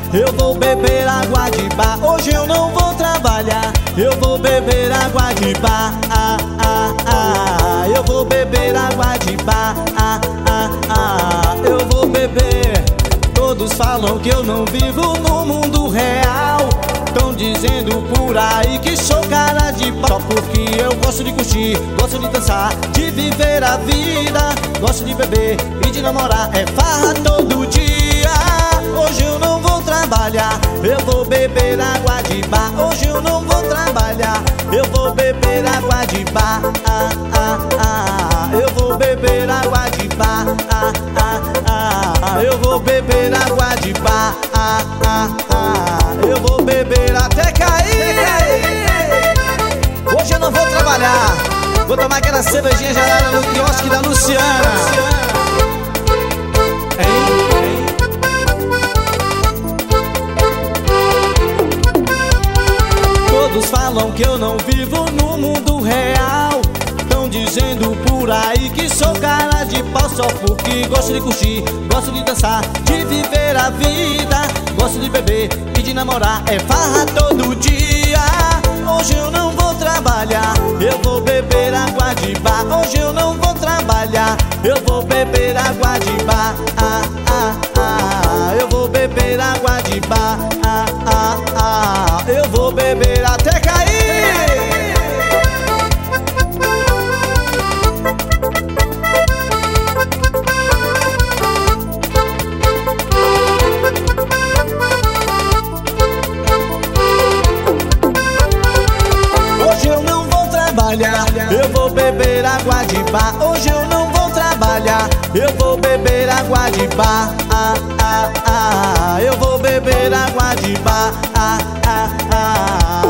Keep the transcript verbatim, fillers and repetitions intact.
eu vou beber água de bar. Hoje eu não vou trabalhar, eu vou beber água de bar. Ah, ah, ah, eu vou beber água de bar. Ah, ah, ah, eu vou beber. Todos falam que eu não vivo no mundo real, tão dizendo por aí que sou cara de pau. Só porque eu gosto de curtir, gosto de dançar, de viver a vida, gosto de beber e de namorar, é farra todo dia. Hoje eu não vou trabalhar, eu vou beber água de bar. Hoje eu não vou trabalhar, eu vou beber água de bar. Ah, ah, ah, eu vou beber água de bar. Ah, ah, ah, eu vou beber água de bar. Ah, ah, ah, eu vou beber até cair. Hoje eu não vou trabalhar, vou tomar aquela cervejinha gelada no quiosque da Luciana. Hein? Hein? Todos falam que eu não vivo no mundo real, tão dizendo por aí que sou cara de pau. Só porque gosto de curtir, gosto de dançar, de viver a vida, gosto de beber e de namorar, é farra todo dia. Hoje eu não vou trabalhar, eu vou beber água de bar. Hoje eu não vou trabalhar, eu vou beber água de bar. Ah, ah, ah, eu vou beber água de bar. Ah, ah, ah, eu vou beber até cair. Eu vou beber água de bar. Hoje eu não vou trabalhar, eu vou beber água de bar. Ah, ah, ah, eu vou beber água de bar. Ah, ah, ah.